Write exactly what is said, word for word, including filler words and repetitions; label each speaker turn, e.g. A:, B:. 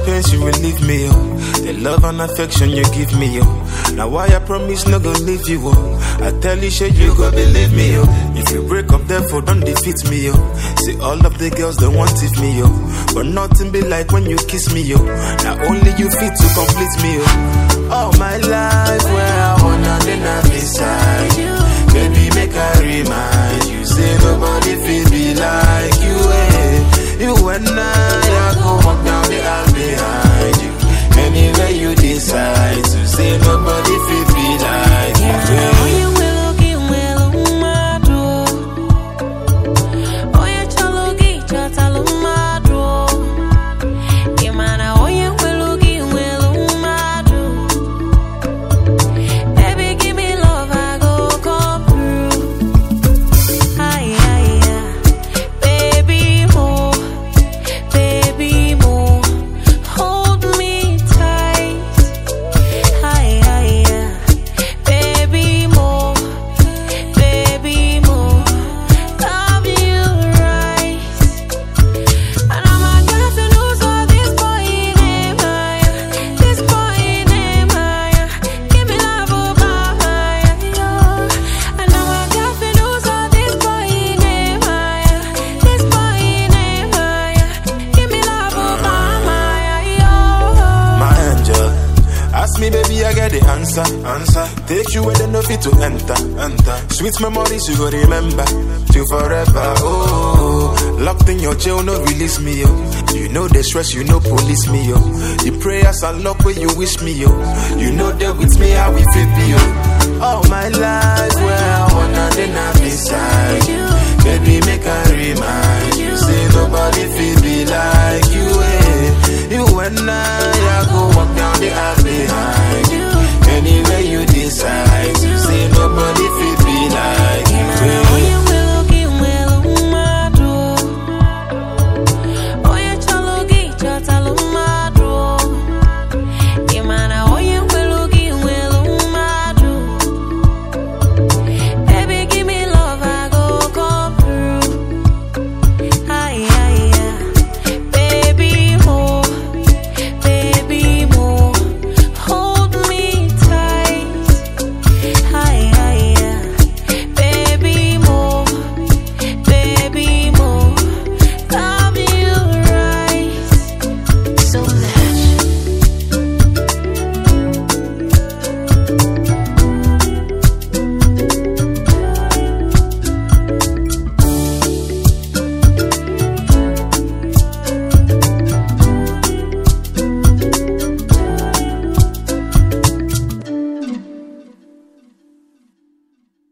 A: pains you relieve me, oh. The love and affection you give me, oh. Now why I promise no go leave you, oh. I tell you shit you go believe me, oh. If you break up therefore don't defeat me, oh. See all of the girls they want it me, oh. But nothing be like when you kiss me, oh. Now only you fit to complete me, oh. All my life where I wanna then I'm beside you. Baby make I remind you, say nobody feel be like you, eh. You and I, I go walk down the aisle behind you. Anywhere you decide to say nobody feel be like you, eh.
B: Oh, you will look in well, my door. Oh, you chalo gi chatalo my door. Imana, oh, you will look in well, my door. Baby, give me love, I go come through. Ay, ay, ay. Baby, more. Baby, more. Hold me tight. Ay, ay, ay. Baby, more. Baby, more. Love you right. And I'm a girl to lose all this boy in Maya. This boy in Maya. Give me love, oh, Maya. And I'm a girl to lose all this boy in Maya. This boy in Maya. Give me love, oh, Maya.
A: My angel, ask me baby I get the answer, answer. Take you where they know fit to enter, enter. Sweet memories you go remember, till forever, oh. Locked in your jail, no release me, oh. You know the stress, you know police me, oh. The prayers and luck where you wish me, oh. You know they with me, how we fit be, oh. All my life where I wanna then I'm beside you. Baby make I remind you, say nobody feel